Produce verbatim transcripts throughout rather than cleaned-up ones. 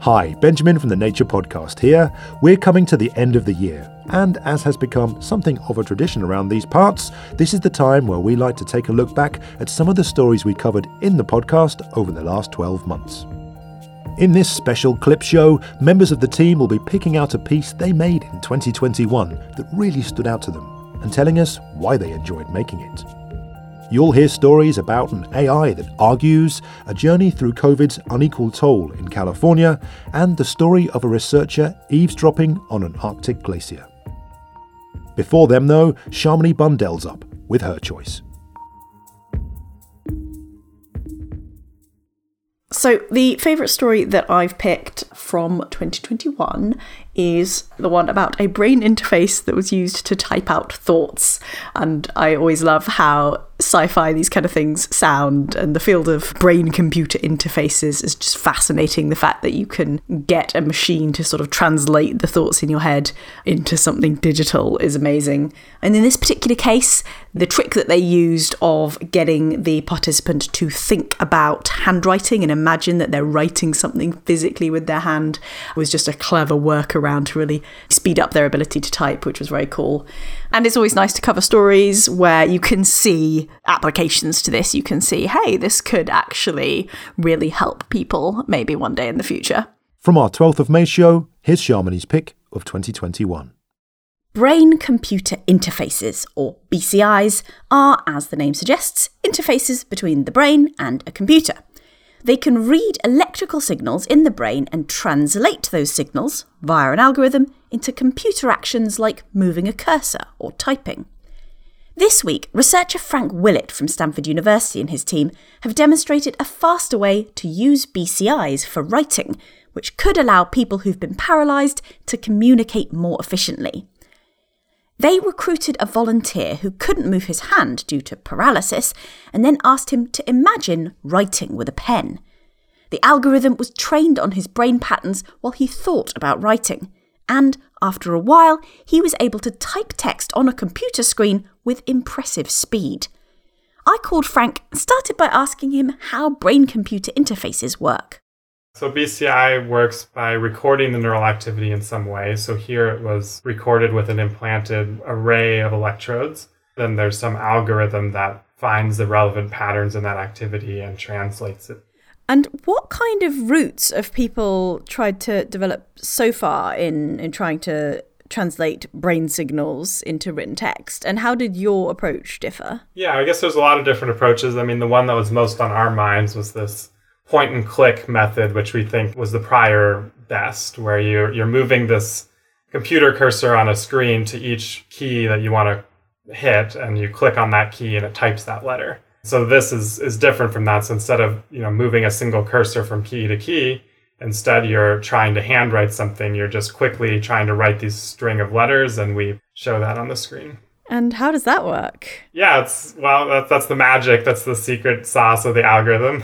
Hi, Benjamin from the Nature Podcast here. We're coming to the end of the year, and as has become something of a tradition around these parts, this is the time where we like to take a look back at some of the stories we covered in the podcast over the last twelve months. In this special clip show, members of the team will be picking out a piece they made in twenty twenty-one that really stood out to them, and telling us why they enjoyed making it. You'll hear stories about an A I that argues, a journey through COVID's unequal toll in California, and the story of a researcher eavesdropping on an Arctic glacier. Before them, though, Shamini Bundel's up with her choice. So the favourite story that I've picked from twenty twenty-one is the one about a brain interface that was used to type out thoughts. And I always love how sci-fi these kind of things sound, and the field of brain-computer interfaces is just fascinating. The fact that you can get a machine to sort of translate the thoughts in your head into something digital is amazing. And in this particular case, the trick that they used of getting the participant to think about handwriting and imagine that they're writing something physically with their hand was just a clever workaround to really speed up their ability to type, which was very cool. And it's always nice to cover stories where you can see applications to this. You can see, hey, this could actually really help people maybe one day in the future. From our twelfth of May show, here's Shamini's pick of twenty twenty-one. Brain-computer interfaces, or B C Is, are, as the name suggests, interfaces between the brain and a computer. They can read electrical signals in the brain and translate those signals, via an algorithm, into computer actions like moving a cursor or typing. This week, researcher Frank Willett from Stanford University and his team have demonstrated a faster way to use B C Is for writing, which could allow people who've been paralysed to communicate more efficiently. They recruited a volunteer who couldn't move his hand due to paralysis and then asked him to imagine writing with a pen. The algorithm was trained on his brain patterns while he thought about writing, and after a while, he was able to type text on a computer screen with impressive speed. I called Frank and started by asking him how brain-computer interfaces work. So B C I works by recording the neural activity in some way. So here it was recorded with an implanted array of electrodes. Then there's some algorithm that finds the relevant patterns in that activity and translates it. And what kind of routes have people tried to develop so far in, in trying to translate brain signals into written text? And how did your approach differ? Yeah, I guess there's a lot of different approaches. I mean, the one that was most on our minds was this point and click method, which we think was the prior best, where you're, you're moving this computer cursor on a screen to each key that you want to hit, and you click on that key and it types that letter. So this is, is different from that. So instead of, you know, moving a single cursor from key to key, instead you're trying to handwrite something. You're just quickly trying to write these string of letters, and we show that on the screen. And how does that work? Yeah, it's well, that's, that's the magic. That's the secret sauce of the algorithm.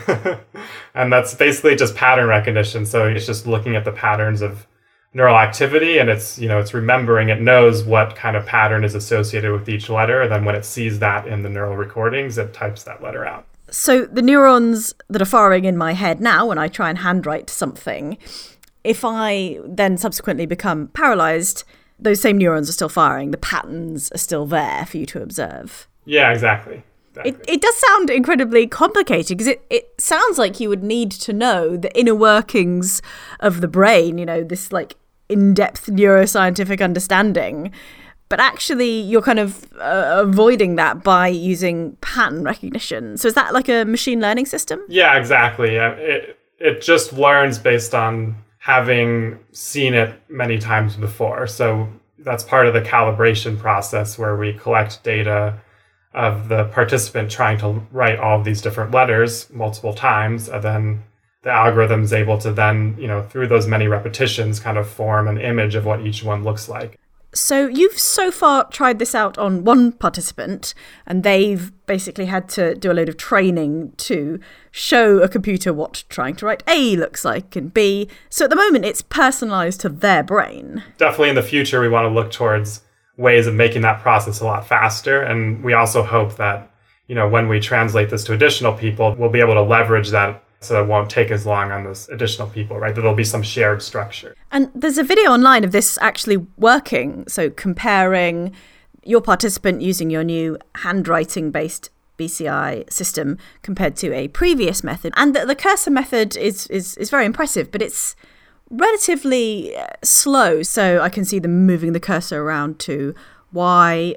And that's basically just pattern recognition. So it's just looking at the patterns of neural activity, and it's, you know, it's remembering, it knows what kind of pattern is associated with each letter. And then when it sees that in the neural recordings, it types that letter out. So the neurons that are firing in my head now when I try and handwrite something, if I then subsequently become paralysed, those same neurons are still firing. The patterns are still there for you to observe. Yeah, exactly. exactly. It, it does sound incredibly complicated, because it, it sounds like you would need to know the inner workings of the brain, you know, this like in-depth neuroscientific understanding. But actually, you're kind of uh, avoiding that by using pattern recognition. So is that like a machine learning system? Yeah, exactly. It, it just learns based on having seen it many times before. So that's part of the calibration process, where we collect data of the participant trying to write all of these different letters multiple times, and then the algorithm is able to then, you know, through those many repetitions, kind of form an image of what each one looks like. So you've so far tried this out on one participant, and they've basically had to do a load of training to show a computer what trying to write A looks like and B. So at the moment, it's personalized to their brain. Definitely in the future, we want to look towards ways of making that process a lot faster. And we also hope that, you know, when we translate this to additional people, we'll be able to leverage that so it won't take as long on those additional people, right? There'll be some shared structure. And there's a video online of this actually working. So comparing your participant using your new handwriting-based B C I system compared to a previous method. And the, the cursor method is, is, is very impressive, but it's relatively slow. So I can see them moving the cursor around to Y,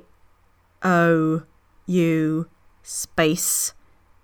O, U, space,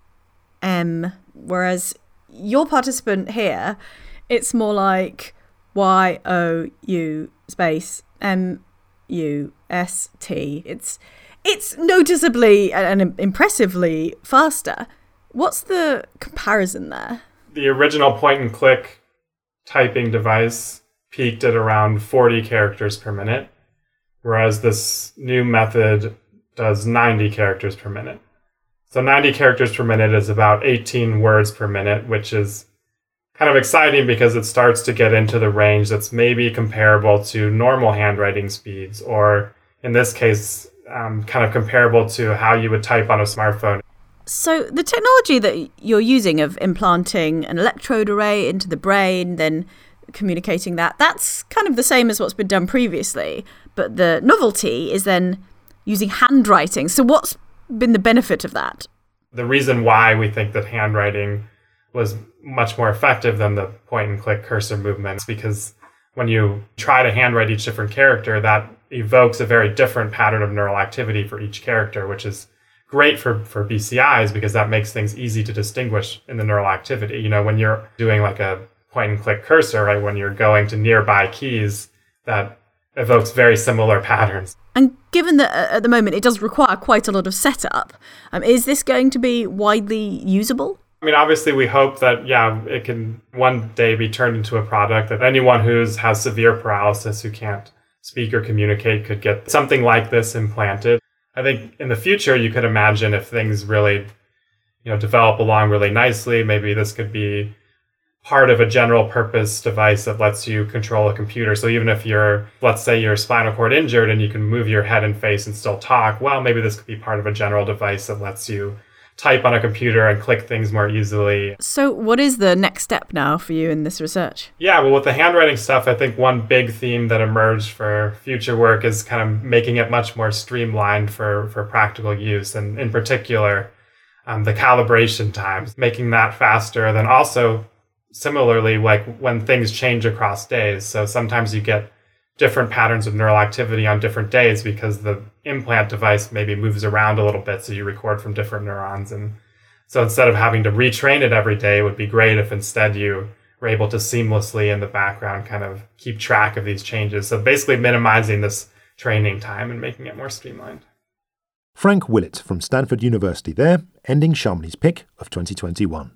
M, whereas your participant here, it's more like Y, O, U, space, M, U, S, T. It's it's noticeably and impressively faster. What's the comparison there? The original point and click typing device peaked at around forty characters per minute, whereas this new method does ninety characters per minute. So ninety characters per minute is about eighteen words per minute, which is kind of exciting because it starts to get into the range that's maybe comparable to normal handwriting speeds, or in this case, um, kind of comparable to how you would type on a smartphone. So the technology that you're using of implanting an electrode array into the brain, then communicating that, that's kind of the same as what's been done previously. But the novelty is then using handwriting. So what's been the benefit of that? The reason why we think that handwriting was much more effective than the point and click cursor movements, because when you try to handwrite each different character, that evokes a very different pattern of neural activity for each character, which is great for, for B C Is because that makes things easy to distinguish in the neural activity. You know, when you're doing like a point and click cursor, right, when you're going to nearby keys, that evokes very similar patterns. And given that uh, at the moment it does require quite a lot of setup, um, is this going to be widely usable? I mean, obviously, we hope that, yeah, it can one day be turned into a product that anyone who has severe paralysis, who can't speak or communicate, could get something like this implanted. I think in the future, you could imagine if things really, you know, develop along really nicely, maybe this could be part of a general purpose device that lets you control a computer. So even if you're, let's say your spinal cord injured and you can move your head and face and still talk, well, maybe this could be part of a general device that lets you type on a computer and click things more easily. So what is the next step now for you in this research? Yeah, well, with the handwriting stuff, I think one big theme that emerged for future work is kind of making it much more streamlined for, for practical use. And in particular, um, the calibration times, making that faster. Then also, similarly, like when things change across days. So sometimes you get different patterns of neural activity on different days because the implant device maybe moves around a little bit, so you record from different neurons. And so instead of having to retrain it every day, it would be great if instead you were able to seamlessly in the background kind of keep track of these changes. So basically minimizing this training time and making it more streamlined. Frank Willett from Stanford University there, ending Chamonix's pick of twenty twenty-one.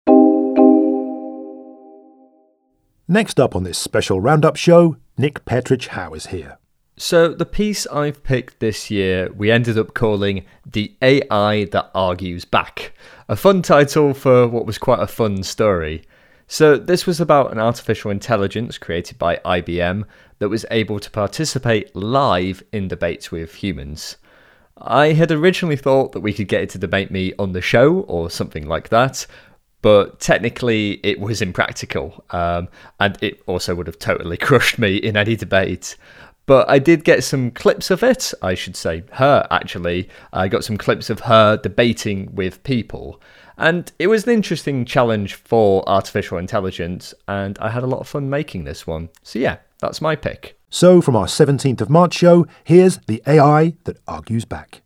Next up on this special roundup show, Nick Petrich-Howe is here. So the piece I've picked this year, we ended up calling The A I That Argues Back. A fun title for what was quite a fun story. So this was about an artificial intelligence created by I B M that was able to participate live in debates with humans. I had originally thought that we could get it to debate me on the show or something like that, but technically it was impractical, um, and it also would have totally crushed me in any debate. But I did get some clips of it, I should say her actually. I got some clips of her debating with people, and it was an interesting challenge for artificial intelligence, and I had a lot of fun making this one. So yeah, that's my pick. So from our seventeenth of March show, here's The A I That Argues Back.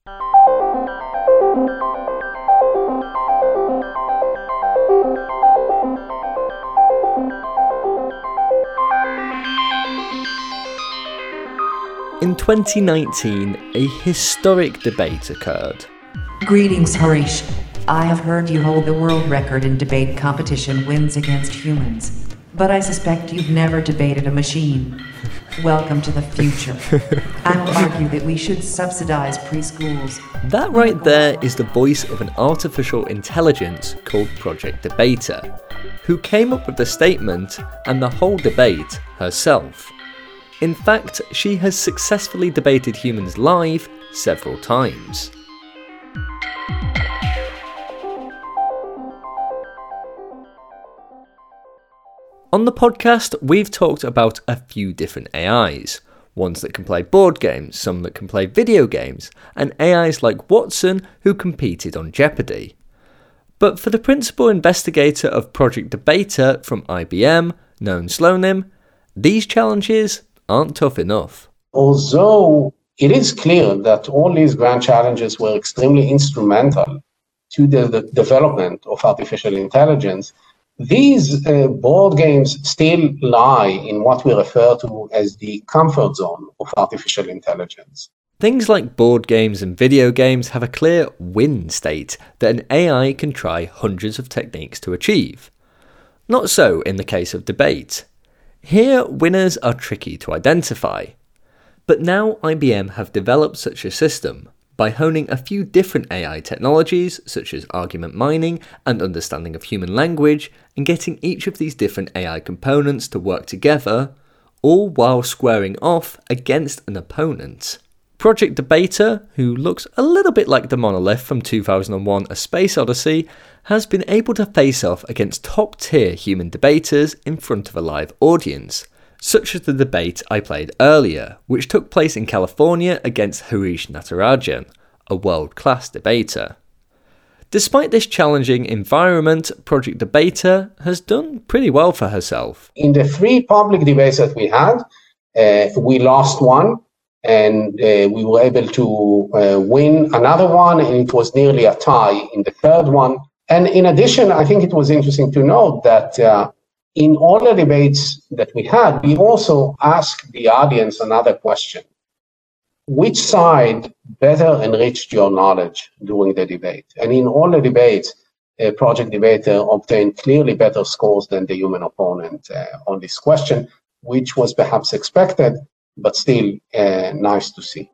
In twenty nineteen, a historic debate occurred. Greetings, Harish. I have heard you hold the world record in debate competition wins against humans, but I suspect you've never debated a machine. Welcome to the future. I will argue that we should subsidize preschools. That right there is the voice of an artificial intelligence called Project Debater, who came up with the statement and the whole debate herself. In fact, she has successfully debated humans live several times. On the podcast, we've talked about a few different A Is. Ones that can play board games, some that can play video games, and A Is like Watson who competed on Jeopardy! But for the principal investigator of Project Debater from I B M, Noam Slonim, these challenges aren't tough enough. Although it is clear that all these grand challenges were extremely instrumental to the, the development of artificial intelligence, these uh, board games still lie in what we refer to as the comfort zone of artificial intelligence. Things like board games and video games have a clear win state that an A I can try hundreds of techniques to achieve. Not so in the case of debate. Here, winners are tricky to identify. But now I B M have developed such a system by honing a few different A I technologies, such as argument mining and understanding of human language, and getting each of these different A I components to work together, all while squaring off against an opponent. Project Debater, who looks a little bit like the monolith from two thousand one A Space Odyssey, has been able to face off against top-tier human debaters in front of a live audience, such as the debate I played earlier, which took place in California against Harish Natarajan, a world-class debater. Despite this challenging environment, Project Debater has done pretty well for herself. In the three public debates that we had, uh, we lost one, and uh, we were able to uh, win another one, and it was nearly a tie in the third one. And in addition, I think it was interesting to note that uh, in all the debates that we had, we also asked the audience another question. Which side better enriched your knowledge during the debate? And in all the debates, uh, Project Debater obtained clearly better scores than the human opponent uh, on this question, which was perhaps expected, but still uh, nice to see.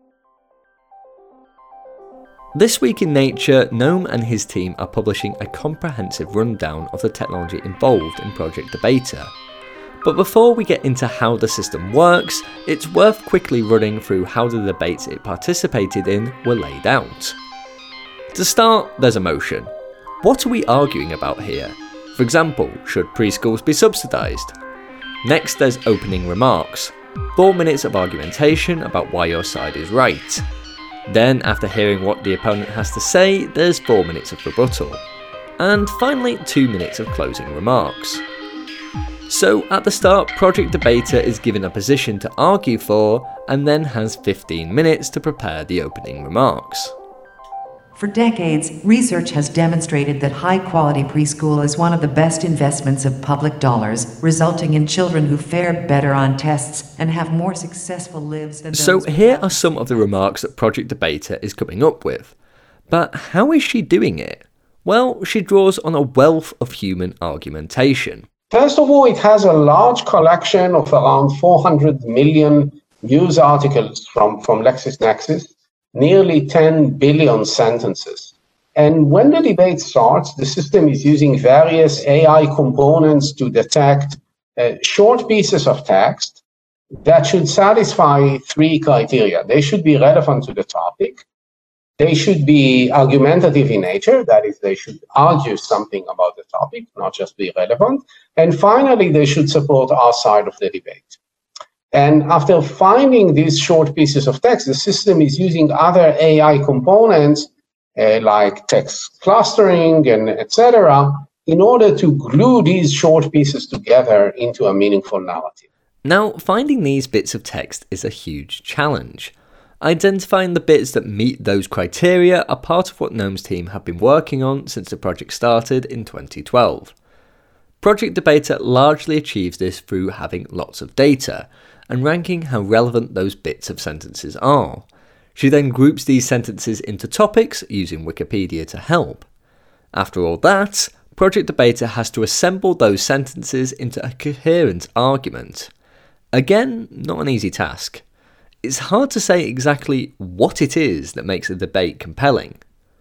This week in Nature, Noam and his team are publishing a comprehensive rundown of the technology involved in Project Debater. But before we get into how the system works, it's worth quickly running through how the debates it participated in were laid out. To start, there's a motion. What are we arguing about here? For example, should preschools be subsidised? Next, there's opening remarks. Four minutes of argumentation about why your side is right. Then, after hearing what the opponent has to say, there's four minutes of rebuttal. And finally, two minutes of closing remarks. So, at the start, Project Debater is given a position to argue for, and then has fifteen minutes to prepare the opening remarks. For decades, research has demonstrated that high-quality preschool is one of the best investments of public dollars, resulting in children who fare better on tests and have more successful lives than those. So here are some of the remarks that Project Debater is coming up with. But how is she doing it? Well, she draws on a wealth of human argumentation. First of all, it has a large collection of around four hundred million news articles from, from LexisNexis, nearly ten billion sentences. And when the debate starts, the system is using various A I components to detect uh, short pieces of text that should satisfy three criteria. They should be relevant to the topic. They should be argumentative in nature, that is, they should argue something about the topic, not just be relevant. And finally, they should support our side of the debate. And after finding these short pieces of text, the system is using other A I components uh, like text clustering and et cetera in order to glue these short pieces together into a meaningful narrative. Now, finding these bits of text is a huge challenge. Identifying the bits that meet those criteria are part of what Noam's team have been working on since the project started in twenty twelve. Project Debater largely achieves this through having lots of data and ranking how relevant those bits of sentences are. She then groups these sentences into topics using Wikipedia to help. After all that, Project Debater has to assemble those sentences into a coherent argument. Again, not an easy task. It's hard to say exactly what it is that makes a debate compelling.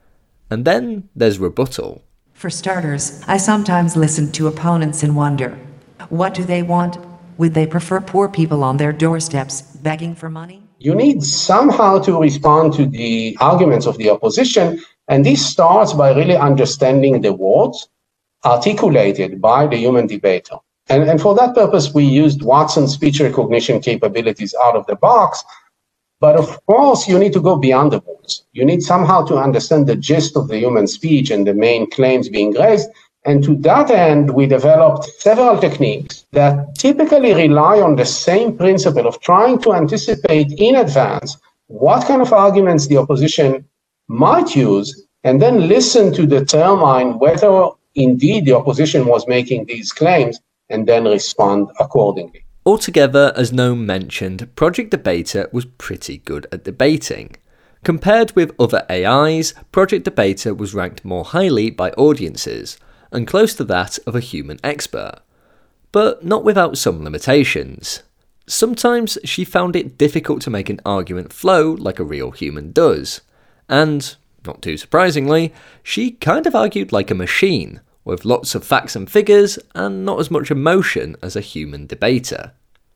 And then there's rebuttal. For starters, I sometimes listen to opponents and wonder, what do they want? Would they prefer poor people on their doorsteps begging for money? You need somehow to respond to the arguments of the opposition, and this starts by really understanding the words articulated by the human debater. And, and for that purpose, we used Watson's speech recognition capabilities out of the box. But of course, you need to go beyond the words. You need somehow to understand the gist of the human speech and the main claims being raised. And to that end, we developed several techniques that typically rely on the same principle of trying to anticipate in advance what kind of arguments the opposition might use, and then listen to determine whether indeed the opposition was making these claims, and then respond accordingly. Altogether, as Noam mentioned, Project Debater was pretty good at debating. Compared with other A Is, Project Debater was ranked more highly by audiences, and close to that of a human expert. But not without some limitations. Sometimes she found it difficult to make an argument flow like a real human does. And, not too surprisingly, she kind of argued like a machine, with lots of facts and figures and not as much emotion as a human debater.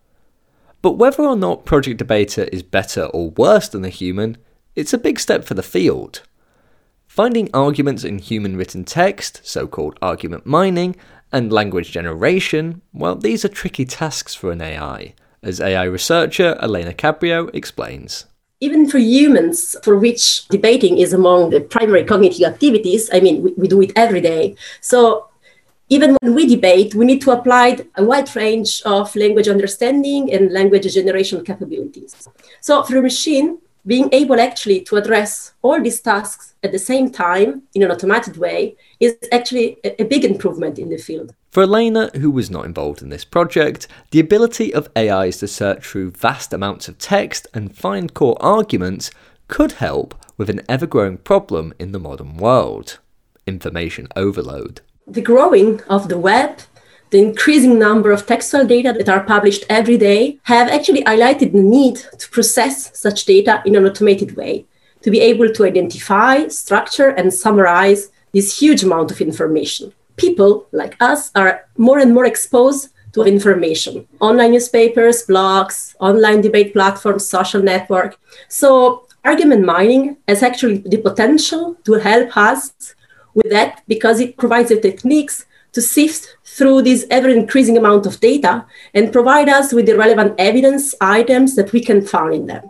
But whether or not Project Debater is better or worse than a human, it's a big step for the field. Finding arguments in human written text, so-called argument mining, and language generation, well, these are tricky tasks for an A I, as A I researcher Elena Cabrio explains. Even for humans, for which debating is among the primary cognitive activities, I mean, we, we do it every day. So even when we debate, we need to apply a wide range of language understanding and language generation capabilities. So for a machine, being able actually to address all these tasks at the same time in an automated way is actually a, a big improvement in the field. For Elena, who was not involved in this project, the ability of A Is to search through vast amounts of text and find core arguments could help with an ever-growing problem in the modern world: information overload. The growing of the web, the increasing number of textual data that are published every day have actually highlighted the need to process such data in an automated way, to be able to identify, structure, and summarize this huge amount of information. People like us are more and more exposed to information. Online newspapers, blogs, online debate platforms, social network. So argument mining has actually the potential to help us with that because it provides the techniques to sift through this ever-increasing amount of data and provide us with the relevant evidence items that we can find in them.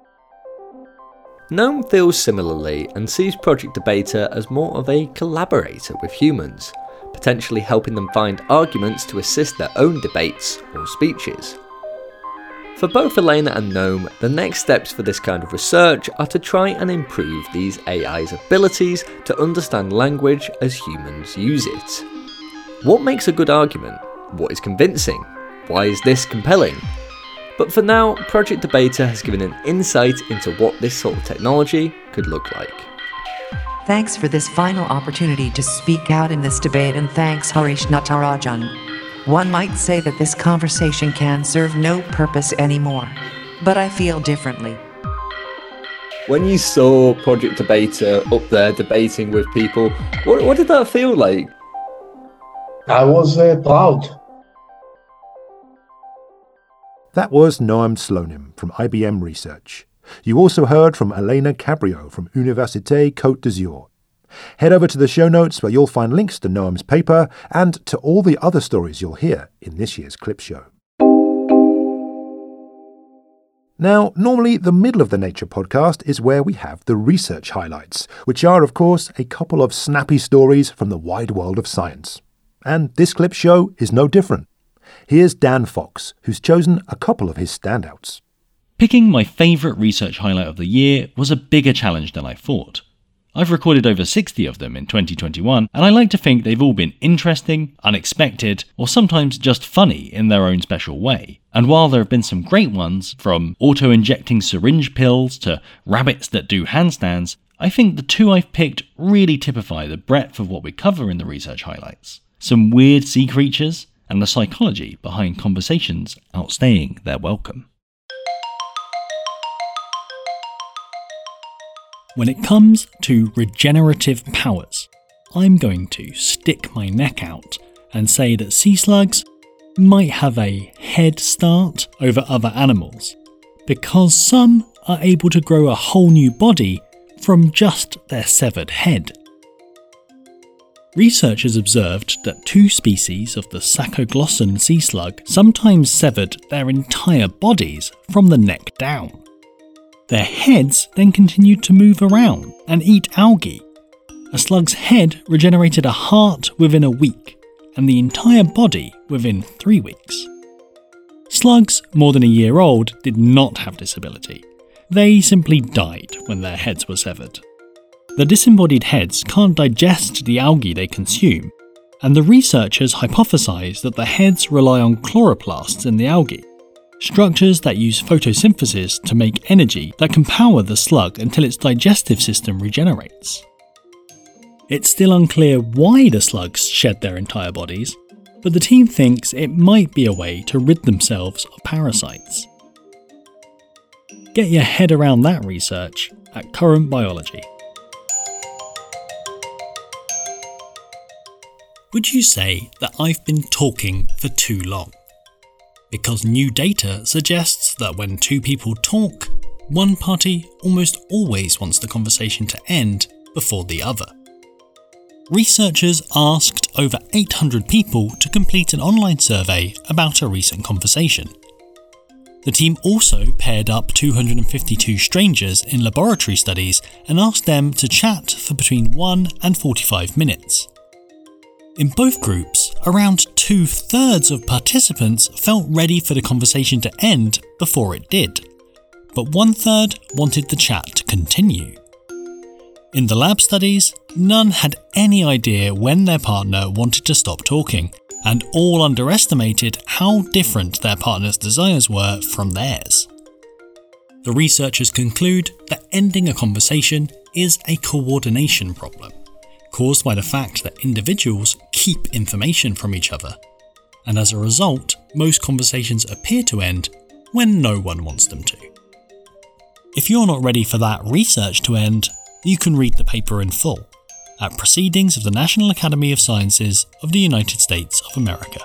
Noam feels similarly and sees Project Debater as more of a collaborator with humans, potentially helping them find arguments to assist their own debates or speeches. For both Elena and Noam, the next steps for this kind of research are to try and improve these A I's abilities to understand language as humans use it. What makes a good argument? What is convincing? Why is this compelling? But for now, Project Debater has given an insight into what this sort of technology could look like. Thanks for this final opportunity to speak out in this debate, and thanks Harish Natarajan. One might say that this conversation can serve no purpose anymore, but I feel differently. When you saw Project Debater up there debating with people, what, what did that feel like? I was uh, proud. That was Noam Slonim from I B M Research. You also heard from Elena Cabrio from Université Côte d'Azur. Head over to the show notes where you'll find links to Noam's paper and to all the other stories you'll hear in this year's Clip Show. Now, normally the middle of the Nature podcast is where we have the research highlights, which are, of course, a couple of snappy stories from the wide world of science. And this Clip Show is no different. Here's Dan Fox, who's chosen a couple of his standouts. Picking my favourite research highlight of the year was a bigger challenge than I thought. I've recorded over sixty of them in twenty twenty-one, and I like to think they've all been interesting, unexpected, or sometimes just funny in their own special way. And while there have been some great ones, from auto-injecting syringe pills to rabbits that do handstands, I think the two I've picked really typify the breadth of what we cover in the research highlights. Some weird sea creatures, and the psychology behind conversations outstaying their welcome. When it comes to regenerative powers, I'm going to stick my neck out and say that sea slugs might have a head start over other animals, because some are able to grow a whole new body from just their severed head. researchers observed that two species of the Sacoglosson sea slug sometimes severed their entire bodies from the neck down. Their heads then continued to move around and eat algae. A slug's head regenerated a heart within a week, and the entire body within three weeks. Slugs more than a year old did not have this ability. They simply died when their heads were severed. The disembodied heads can't digest the algae they consume, and the researchers hypothesized that the heads rely on chloroplasts in the algae, structures that use photosynthesis to make energy that can power the slug until its digestive system regenerates. It's still unclear why the slugs shed their entire bodies, but the team thinks it might be a way to rid themselves of parasites. Get your head around that research at Current Biology. Would you say that I've been talking for too long? Because new data suggests that when two people talk, one party almost always wants the conversation to end before the other. Researchers asked over eight hundred people to complete an online survey about a recent conversation. The team also paired up two hundred fifty-two strangers in laboratory studies and asked them to chat for between one and forty-five minutes. In both groups, around two-thirds of participants felt ready for the conversation to end before it did, but one-third wanted the chat to continue. In the lab studies, none had any idea when their partner wanted to stop talking, and all underestimated how different their partner's desires were from theirs. The researchers conclude that ending a conversation is a coordination problem, caused by the fact that individuals keep information from each other, and as a result, most conversations appear to end when no one wants them to. If you're not ready for that research to end, you can read the paper in full at Proceedings of the National Academy of Sciences of the United States of America.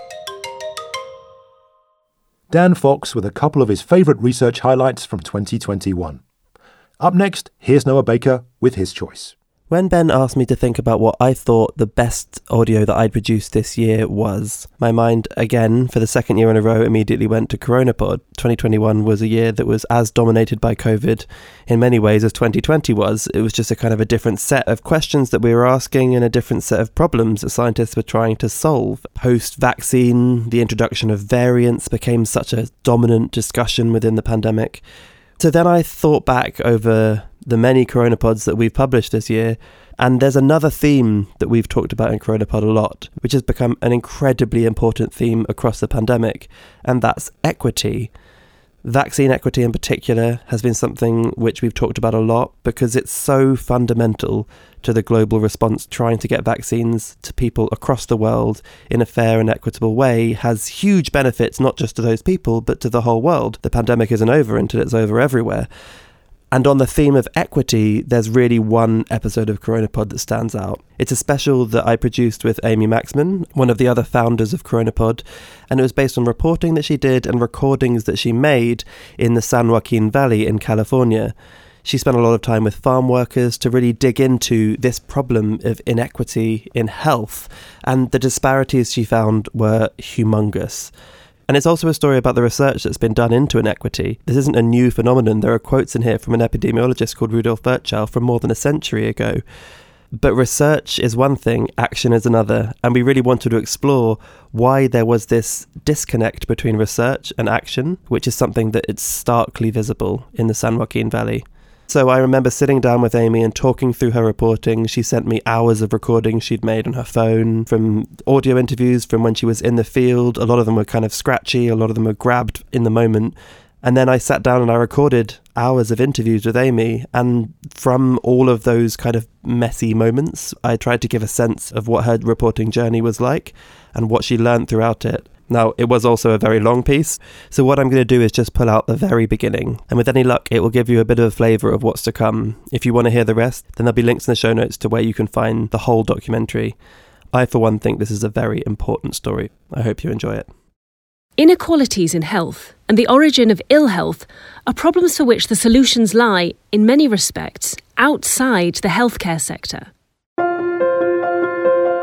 Dan Fox with a couple of his favourite research highlights from twenty twenty-one. Up next, here's Noah Baker with his choice. When Ben asked me to think about what I thought the best audio that I'd produced this year was, my mind, again, for the second year in a row, immediately went to CoronaPod. twenty twenty-one was a year that was as dominated by COVID in many ways as twenty twenty was. It was just a kind of a different set of questions that we were asking and a different set of problems that scientists were trying to solve. Post-vaccine, the introduction of variants became such a dominant discussion within the pandemic. So then I thought back over the many CoronaPods that we've published this year, and there's another theme that we've talked about in CoronaPod a lot, which has become an incredibly important theme across the pandemic, and that's equity. Vaccine equity in particular has been something which we've talked about a lot because it's so fundamental to the global response. Trying to get vaccines to people across the world in a fair and equitable way has huge benefits, not just to those people, but to the whole world. The pandemic isn't over until it's over everywhere. And on the theme of equity, there's really one episode of CoronaPod that stands out. It's a special that I produced with Amy Maxman, one of the other founders of CoronaPod, and it was based on reporting that she did and recordings that she made in the San Joaquin Valley in California. She spent a lot of time with farm workers to really dig into this problem of inequity in health, and the disparities she found were humongous. And it's also a story about the research that's been done into inequity. This isn't a new phenomenon. There are quotes in here from an epidemiologist called Rudolf Virchow from more than a century ago. But research is one thing, action is another. And we really wanted to explore why there was this disconnect between research and action, which is something that is starkly visible in the San Joaquin Valley. So I remember sitting down with Amy and talking through her reporting. She sent me hours of recordings she'd made on her phone, from audio interviews from when she was in the field. A lot of them were kind of scratchy, a lot of them were grabbed in the moment. And then I sat down and I recorded hours of interviews with Amy. And from all of those kind of messy moments, I tried to give a sense of what her reporting journey was like and what she learned throughout it. Now, it was also a very long piece, so what I'm going to do is just pull out the very beginning, and with any luck, it will give you a bit of a flavour of what's to come. If you want to hear the rest, then there'll be links in the show notes to where you can find the whole documentary. I, for one, think this is a very important story. I hope you enjoy it. Inequalities in health and the origin of ill health are problems for which the solutions lie, in many respects, outside the healthcare sector.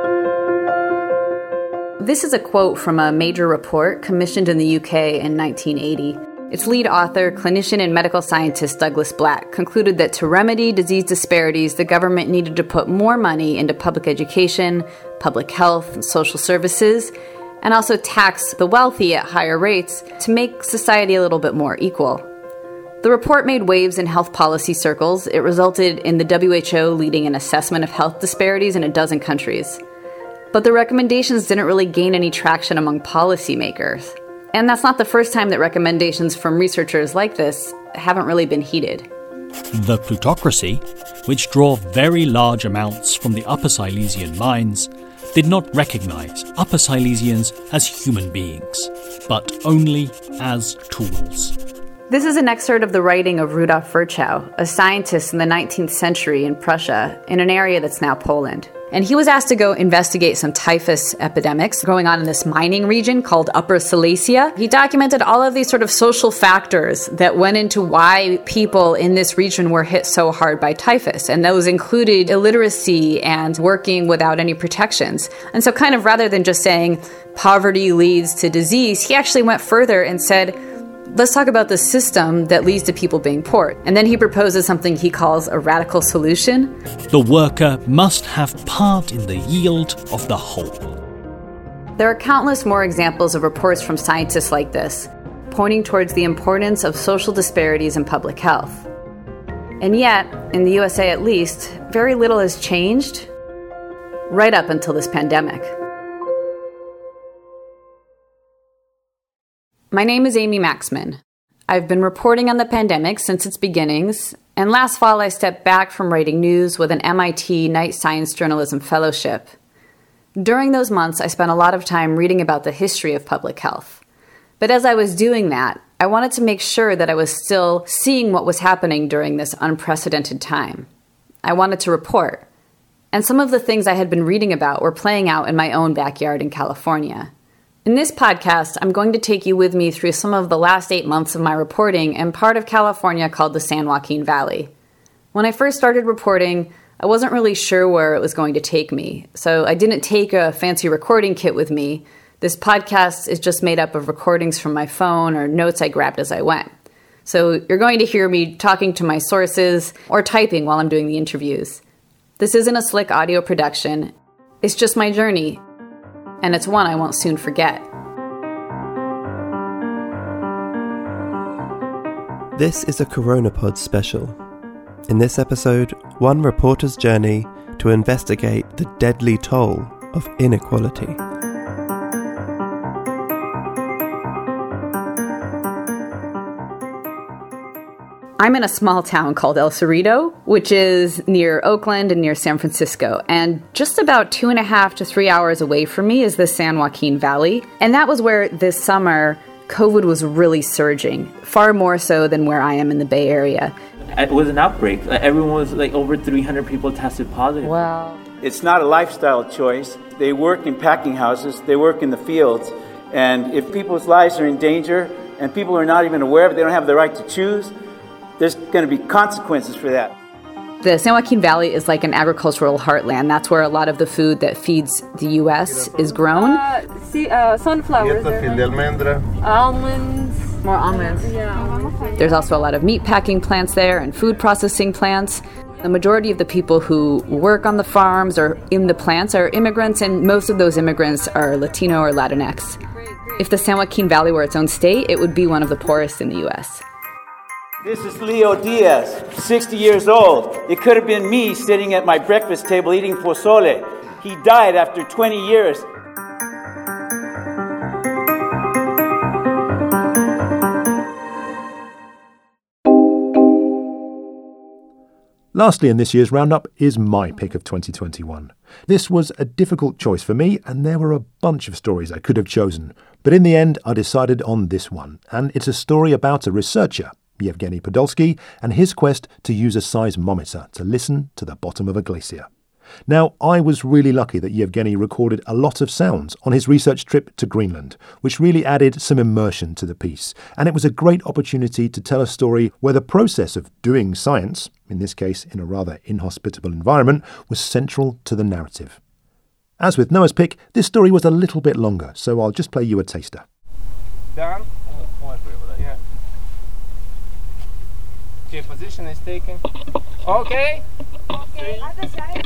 This is a quote from a major report commissioned in the U K in nineteen eighty. Its lead author, clinician and medical scientist Douglas Black, concluded that to remedy disease disparities, the government needed to put more money into public education, public health, and social services, and also tax the wealthy at higher rates to make society a little bit more equal. The report made waves in health policy circles. It resulted in the W H O leading an assessment of health disparities in a dozen countries. But the recommendations didn't really gain any traction among policymakers. And that's not the first time that recommendations from researchers like this haven't really been heeded. The plutocracy, which draw very large amounts from the Upper Silesian mines, did not recognize Upper Silesians as human beings, but only as tools. This is an excerpt of the writing of Rudolf Virchow, a scientist in the nineteenth century in Prussia, in an area that's now Poland. And he was asked to go investigate some typhus epidemics going on in this mining region called Upper Silesia. He documented all of these sort of social factors that went into why people in this region were hit so hard by typhus. And those included illiteracy and working without any protections. And so kind of rather than just saying poverty leads to disease, he actually went further and said, let's talk about the system that leads to people being poor. And then he proposes something he calls a radical solution. The worker must have part in the yield of the whole. There are countless more examples of reports from scientists like this, pointing towards the importance of social disparities in public health. And yet, in the U S A at least, very little has changed right up until this pandemic. My name is Amy Maxman. I've been reporting on the pandemic since its beginnings, and last fall I stepped back from writing news with an M I T Knight Science Journalism Fellowship. During those months, I spent a lot of time reading about the history of public health. But as I was doing that, I wanted to make sure that I was still seeing what was happening during this unprecedented time. I wanted to report. And some of the things I had been reading about were playing out in my own backyard in California. In this podcast, I'm going to take you with me through some of the last eight months of my reporting in part of California called the San Joaquin Valley. When I first started reporting, I wasn't really sure where it was going to take me, so I didn't take a fancy recording kit with me. This podcast is just made up of recordings from my phone or notes I grabbed as I went. So you're going to hear me talking to my sources or typing while I'm doing the interviews. This isn't a slick audio production. It's just my journey. And it's one I won't soon forget. This is a CoronaPod special. In this episode, one reporter's journey to investigate the deadly toll of inequality. I'm in a small town called El Cerrito, which is near Oakland and near San Francisco. And just about two and a half to three hours away from me is the San Joaquin Valley. And that was where this summer, COVID was really surging, far more so than where I am in the Bay Area. It was an outbreak. Everyone was like over three hundred people tested positive. Wow. It's not a lifestyle choice. They work in packing houses, they work in the fields. And if people's lives are in danger and people are not even aware of it, they don't have the right to choose, there's going to be consequences for that. The San Joaquin Valley is like an agricultural heartland. That's where a lot of the food that feeds the U S is grown. Uh, see, uh, sunflowers. Almonds. More almonds. Yeah. There's also a lot of meat packing plants there and food processing plants. The majority of the people who work on the farms or in the plants are immigrants, and most of those immigrants are Latino or Latinx. If the San Joaquin Valley were its own state, it would be one of the poorest in the U S. This is Leo Diaz, sixty years old. It could have been me sitting at my breakfast table eating pozole. He died after twenty years. Lastly in this year's roundup is my pick of twenty twenty-one. This was a difficult choice for me, and there were a bunch of stories I could have chosen. But in the end, I decided on this one, and it's a story about a researcher, Yevgeny Podolsky, and his quest to use a seismometer to listen to the bottom of a glacier. Now, I was really lucky that Yevgeny recorded a lot of sounds on his research trip to Greenland, which really added some immersion to the piece, and it was a great opportunity to tell a story where the process of doing science, in this case in a rather inhospitable environment, was central to the narrative. As with Noah's pick, this story was a little bit longer, so I'll just play you a taster. Down. Yeah. Okay, position is taken. Okay. Okay, other side.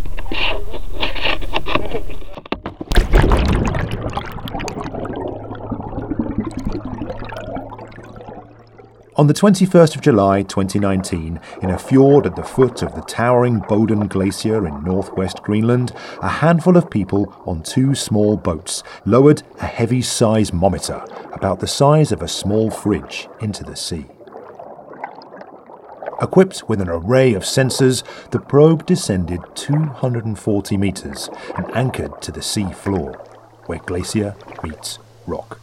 On the twenty-first of July twenty nineteen, in a fjord at the foot of the towering Boden Glacier in northwest Greenland, a handful of people on two small boats lowered a heavy seismometer, about the size of a small fridge, into the sea. Equipped with an array of sensors, the probe descended two hundred forty metres and anchored to the sea floor, where glacier meets rock.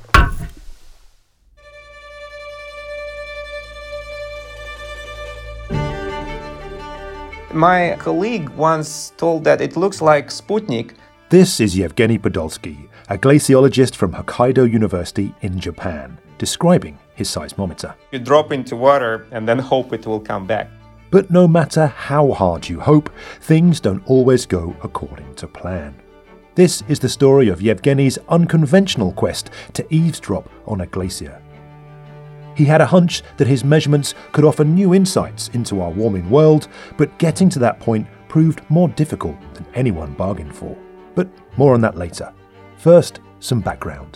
My colleague once told that it looks like Sputnik. This is Yevgeny Podolsky, a glaciologist from Hokkaido University in Japan, describing his seismometer. You drop into water and then hope it will come back. But no matter how hard you hope, things don't always go according to plan. This is the story of Yevgeny's unconventional quest to eavesdrop on a glacier. He had a hunch that his measurements could offer new insights into our warming world, but getting to that point proved more difficult than anyone bargained for. But more on that later. First, some background.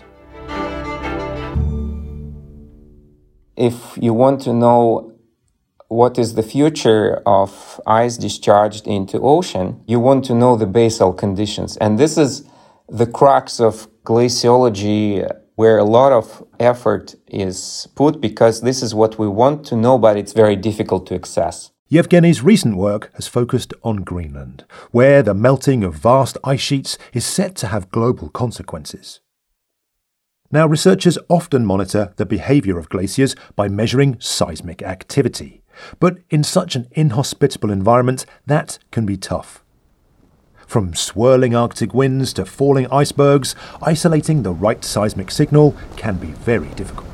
If you want to know what is the future of ice discharged into ocean, you want to know the basal conditions. And this is the crux of glaciology, where a lot of effort is put, because this is what we want to know, but it's very difficult to access. Yevgeny's recent work has focused on Greenland, where the melting of vast ice sheets is set to have global consequences. Now, researchers often monitor the behaviour of glaciers by measuring seismic activity, but in such an inhospitable environment, that can be tough. From swirling Arctic winds to falling icebergs, isolating the right seismic signal can be very difficult.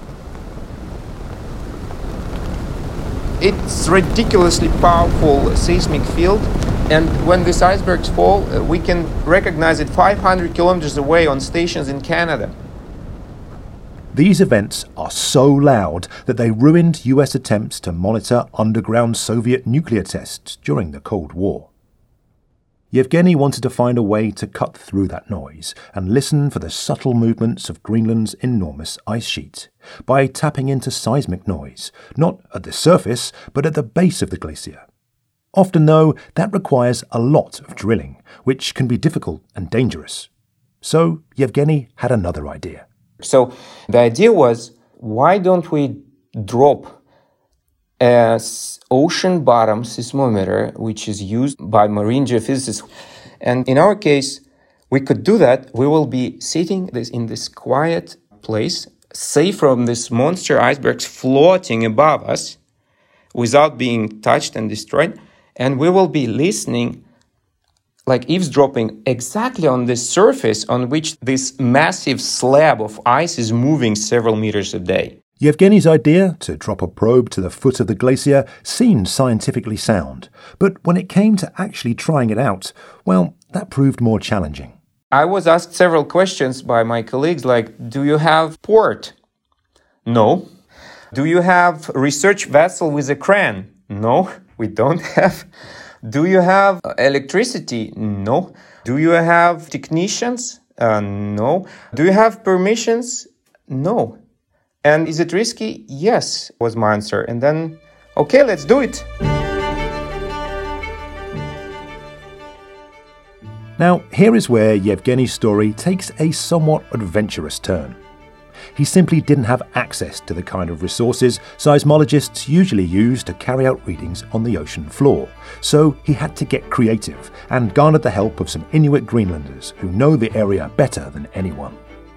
It's ridiculously powerful seismic field, and when these icebergs fall, uh, we can recognize it five hundred kilometers away on stations in Canada. These events are so loud that they ruined U S attempts to monitor underground Soviet nuclear tests during the Cold War. Yevgeny wanted to find a way to cut through that noise and listen for the subtle movements of Greenland's enormous ice sheet by tapping into seismic noise, not at the surface, but at the base of the glacier. Often, though, that requires a lot of drilling, which can be difficult and dangerous. So Yevgeny had another idea. So the idea was, why don't we drop a ocean bottom seismometer, which is used by marine geophysicists. And in our case, we could do that. We will be sitting this in this quiet place, safe from these monster icebergs floating above us without being touched and destroyed. And we will be listening, like eavesdropping, exactly on the surface on which this massive slab of ice is moving several meters a day. Yevgeny's idea to drop a probe to the foot of the glacier seemed scientifically sound, but when it came to actually trying it out, well, that proved more challenging. I was asked several questions by my colleagues, like, do you have port? No. Do you have research vessel with a crane? No, we don't have. Do you have electricity? No. Do you have technicians? Uh, no. Do you have permissions? No. And is it risky? Yes, was my answer. And then, okay, let's do it. Now, here is where Yevgeny's story takes a somewhat adventurous turn. He simply didn't have access to the kind of resources seismologists usually use to carry out readings on the ocean floor, so he had to get creative and garnered the help of some Inuit Greenlanders who know the area better than anyone.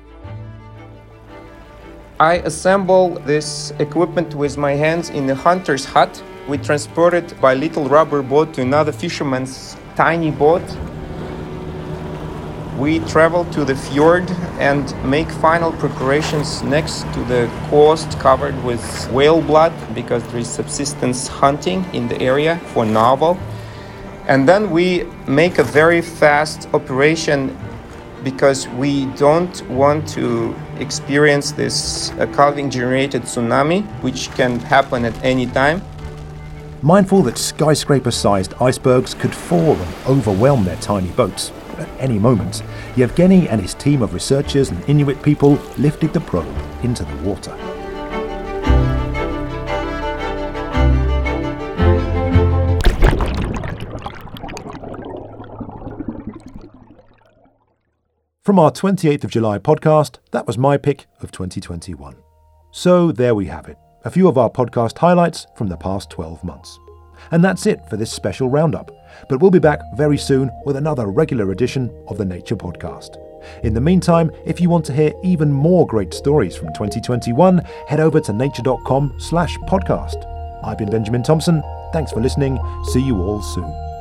I assemble this equipment with my hands in a hunter's hut. We transport it by little rubber boat to another fisherman's tiny boat. We travel to the fjord and make final preparations next to the coast covered with whale blood, because there is subsistence hunting in the area for narwhal. And then we make a very fast operation because we don't want to experience this uh, calving-generated tsunami, which can happen at any time. Mindful that skyscraper-sized icebergs could fall and overwhelm their tiny boats at any moment, Yevgeny and his team of researchers and Inuit people lifted the probe into the water. From our twenty-eighth of July podcast, that was my pick of twenty twenty-one. So there we have it, a few of our podcast highlights from the past twelve months. And that's it for this special roundup, but we'll be back very soon with another regular edition of the Nature Podcast. In the meantime, if you want to hear even more great stories from twenty twenty-one, head over to nature.com slash podcast. I've been Benjamin Thompson. Thanks for listening. See you all soon.